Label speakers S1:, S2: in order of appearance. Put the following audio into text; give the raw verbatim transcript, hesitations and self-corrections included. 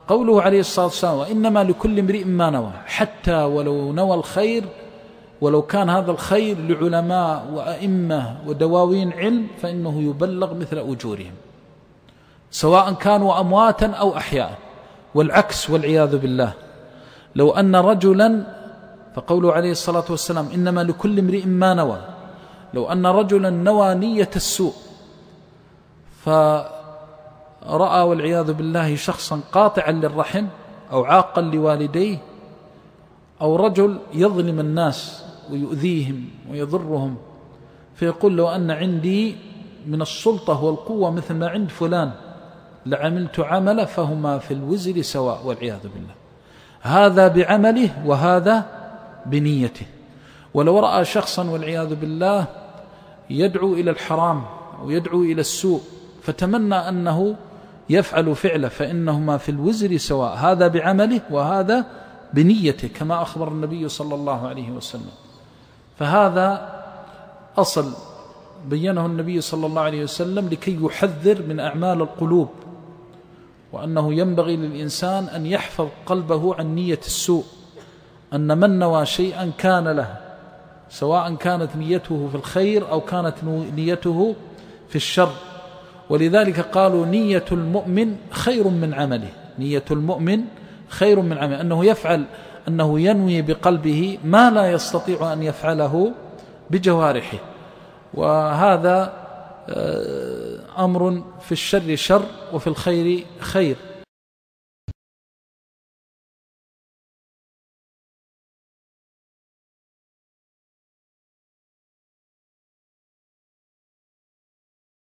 S1: قوله عليه الصلاة والسلام وإنما لكل امرئ ما نوى، حتى ولو نوى الخير، ولو كان هذا الخير لعلماء وأئمة ودواوين علم، فإنه يبلغ مثل أجورهم سواء كانوا أمواتا أو أحياء. والعكس والعياذ بالله، لو أن رجلا، فقوله عليه الصلاة والسلام إنما لكل امرئ ما نوى، لو أن رجلا نوى نية السوء فرأى والعياذ بالله شخصا قاطعا للرحم أو عاقا لوالديه، أو رجل يظلم الناس ويؤذيهم ويضرهم، فيقول لو أن عندي من السلطة والقوة مثل ما عند فلان لعملت عمله، فهما في الوزر سواء والعياذ بالله. هذا بعمله وهذا بنيته. ولو رأى شخصا والعياذ بالله يدعو إلى الحرام ويدعو إلى السوء فتمنى أنه يفعل فعله، فإنهما في الوزر سواء، هذا بعمله وهذا بنيته، كما أخبر النبي صلى الله عليه وسلم. فهذا أصل بينه النبي صلى الله عليه وسلم لكي يحذر من أعمال القلوب، وأنه ينبغي للإنسان أن يحفظ قلبه عن نية السوء، أن من نوى شيئا كان له، سواء كانت نيته في الخير أو كانت نيته في الشر. ولذلك قالوا نية المؤمن خير من عمله، نية المؤمن خير من عمله، أنه يفعل، أنه ينوي بقلبه ما لا يستطيع أن يفعله بجوارحه. وهذا أمر في الشر شر وفي الخير خير.